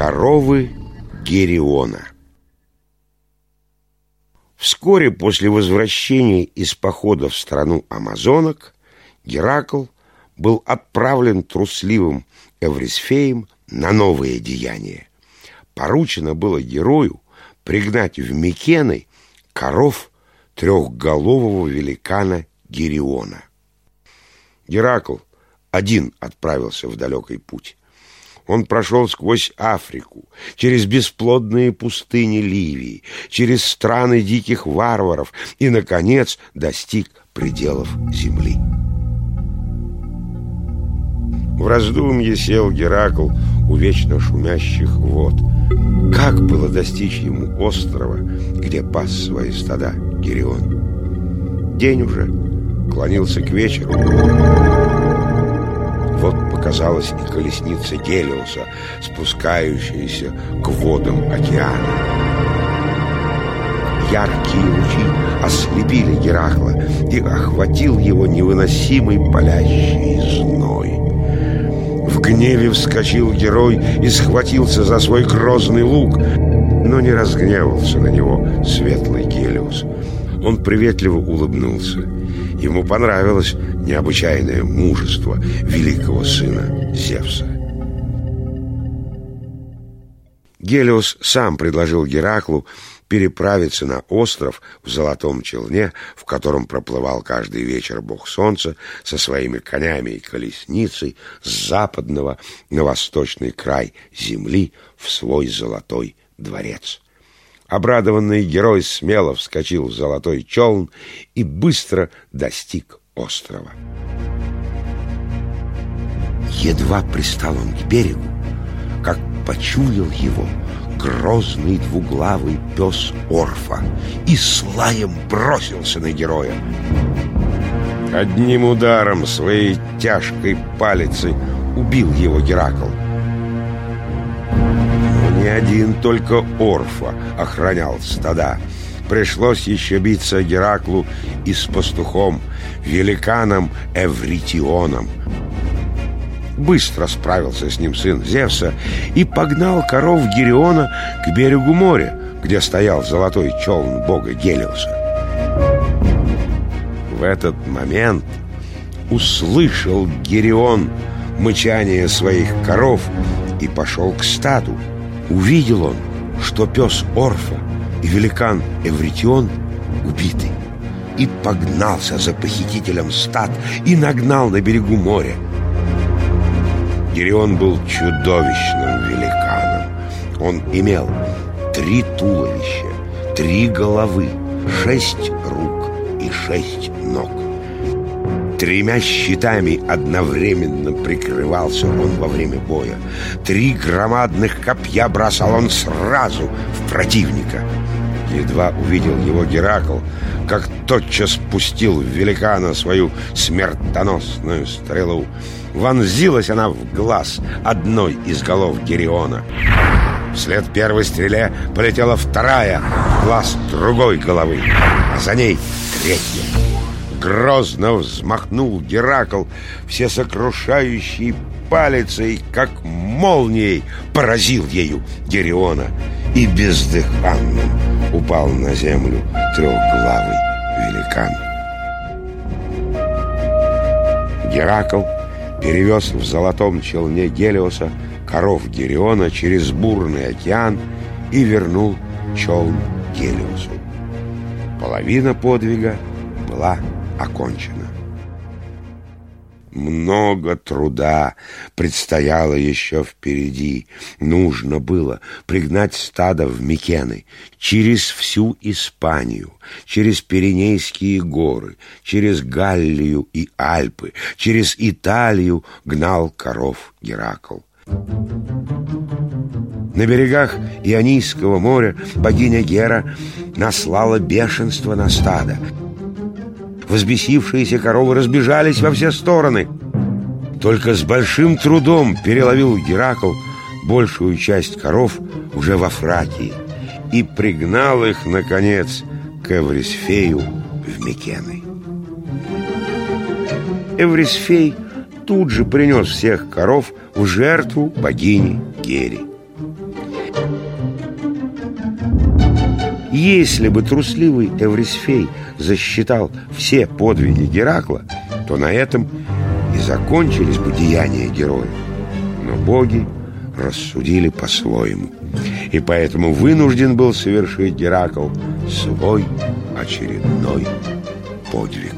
Коровы Гериона. Вскоре после возвращения из похода в страну амазонок Геракл был отправлен трусливым Эврисфеем на новые деяния. Поручено было герою пригнать в Микены коров трехголового великана Гериона. Геракл один отправился в далекий путь. Он прошел сквозь Африку, через бесплодные пустыни Ливии, через страны диких варваров и, наконец, достиг пределов земли. В раздумье сел Геракл у вечно шумящих вод. Как было достичь ему острова, где пас свои стада Герион? День уже клонился к вечеру. Вот показалась и колесница Гелиоса, спускающаяся к водам океана. Яркие лучи ослепили Геракла, и охватил его невыносимый палящий зной. В гневе вскочил герой и схватился за свой грозный лук, но не разгневался на него светлый Гелиос. Он приветливо улыбнулся. Ему понравилось необычайное мужество великого сына Зевса. Гелиос сам предложил Гераклу переправиться на остров в золотом челне, в котором проплывал каждый вечер бог солнца со своими конями и колесницей с западного на восточный край земли в свой золотой дворец. Обрадованный герой смело вскочил в золотой челн и быстро достиг острова. Едва пристал он к берегу, как почуял его грозный двуглавый пес Орфа и с лаем бросился на героя. Одним ударом своей тяжкой палицы убил его Геракл. Но не один только Орфа охранял стада. Пришлось еще биться Гераклу и с пастухом, великаном Эвритионом. Быстро справился с ним сын Зевса и погнал коров Гериона к берегу моря, где стоял золотой челн бога Гелиоса. В этот момент услышал Герион мычание своих коров и пошел к стаду. Увидел он, что пес Орфа и великан Эвритион убиты, и погнался за похитителем стад и нагнал на берегу моря. Герион был чудовищным великаном. Он имел 3 туловища, 3 головы, 6 рук и 6 ног. 3 щитами одновременно прикрывался он во время боя. 3 громадных копья бросал он сразу в противника. Едва увидел его Геракл, как тотчас пустил в великана свою смертоносную стрелу. Вонзилась она в глаз одной из голов Гериона. Вслед первой стреле полетела вторая в глаз другой головы, а за ней 3. Грозно взмахнул Геракл всесокрушающей палицей, как молнией поразил ею Гериона, и бездыханным упал на землю трехглавый великан. Геракл перевез в золотом челне Гелиоса коров Гериона через бурный океан и вернул челн Гелиосу. Половина подвига была окончена. Много труда предстояло еще впереди. Нужно было пригнать стадо в Микены через всю Испанию, через Пиренейские горы, через Галлию и Альпы, через Италию гнал коров Геракл. На берегах Ионийского моря богиня Гера наслала бешенство на стадо. Взбесившиеся коровы разбежались во все стороны. Только с большим трудом переловил Геракл большую часть коров уже во Фракии и пригнал их, наконец, к Эврисфею в Микены. Эврисфей тут же принес всех коров в жертву богине Гере. Если бы трусливый Эврисфей засчитал все подвиги Геракла, то на этом и закончились бы деяния героя. Но боги рассудили по-своему, и поэтому вынужден был совершить Геракл свой очередной подвиг.